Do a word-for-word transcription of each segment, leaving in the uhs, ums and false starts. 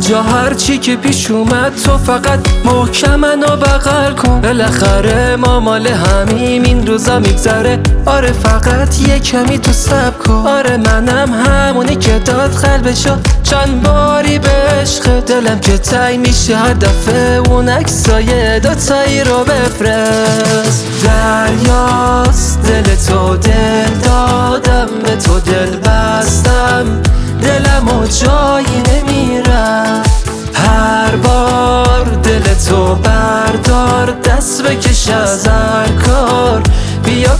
جا هرچی که پیش اومد تو فقط محکم منو بغل کن. بالاخره ما مال همیم این روزا میگذره. آره فقط یه کمی تو صبر کن. آره منم همونی که داد قلبشو چند باری به عشق. دلم که تنگ میشه هر دفعه اون عکسای دوتایی رو بفرست. دریاست دل تو، دل دادم به تو، دل بستم دلم و جایی نمیرم. هر بار دل تو بردار، دست بکش از هر کار بیا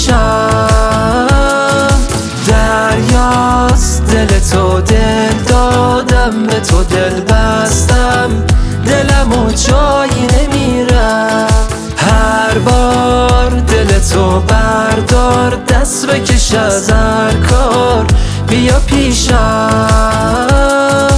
پیشم. دریاست دل تو، دل دادم به تو، دل بستم دلم و جایی نمیرم. هر بار دل تو بردار، دست بکش از هر کار بیا پیشم.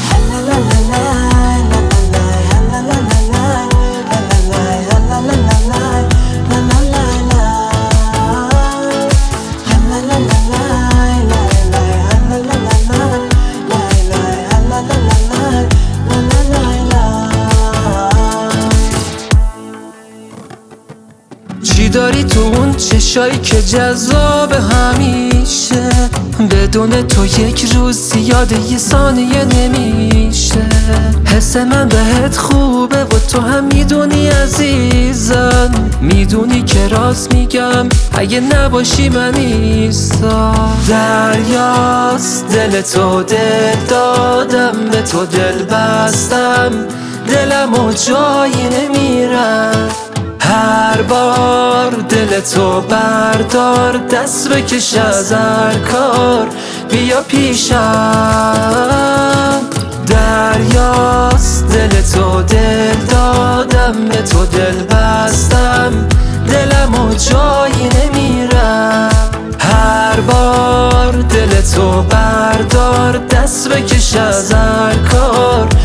چی داری تو اون چشایی که جذاب همیشه؟ بدون تو یک روز یاد یه ثانیه نمیشه. حس من بهت خوبه و تو هم میدونی عزیزم. میدونی که راست میگم، اگه نباشی من نیستم. دریاست دل تو، دل دادم به تو، دل بستم دلم و جایی نمیرم. هر بار دل تو بردار، دست بکش از هر کار بیا پیشم. دریاست دل تو، دل دادم به تو، دل بستم دلم و جایی نمیرم. هر بار دل تو بردار، دست بکش از هر کار